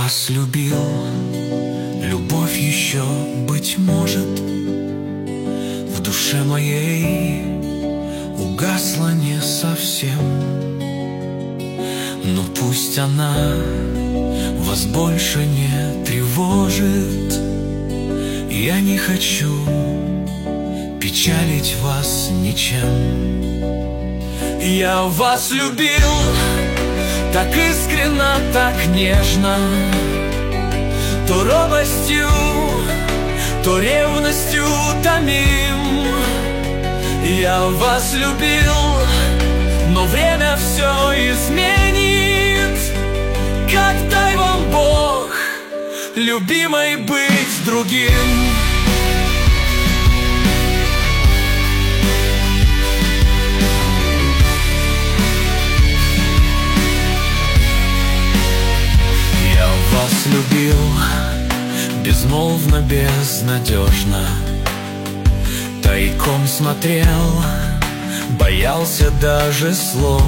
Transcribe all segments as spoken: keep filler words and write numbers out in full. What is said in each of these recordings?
вас любил, любовь еще, быть может, в душе моей угасла не совсем. Но пусть она вас больше не тревожит, я не хочу печалить вас ничем. Я вас любил так искренно, так нежно, то робостью, то ревностью томим. Я вас любил, но время все изменит. Как дай вам Бог, любимой, быть другим. Я вас любил безмолвно, безнадежно, тайком смотрел, боялся даже слов.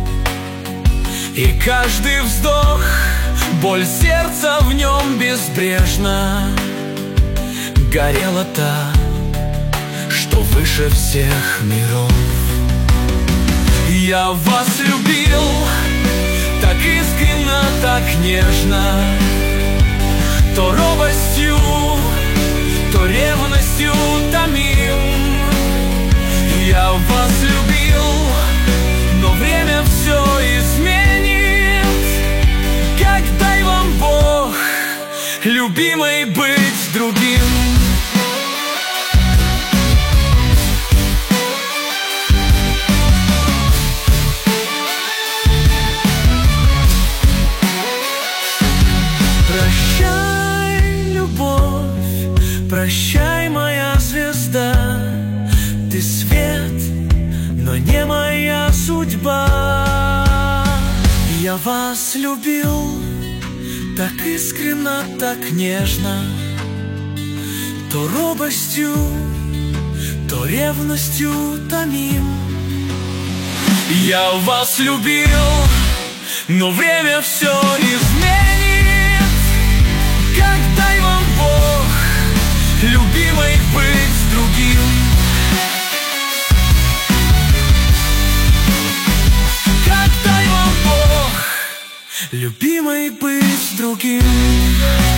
И каждый вздох, боль сердца в нем безбрежно горела та, что выше всех миров. Я вас любил так искренно, так нежно, то робостью, то ревностью томим. Я вас любил, но время все изменит. Как дай вам Бог, любимой, быть другим. Прощай, любовь, прощай, моя звезда. Ты свет, но не моя судьба. Я вас любил так искренно, так нежно, то робостью, то ревностью томим. Я вас любил, но время все изменит. Как дай вам Бог, любимой, быть другим. Как дай вам Бог, любимой, быть другим.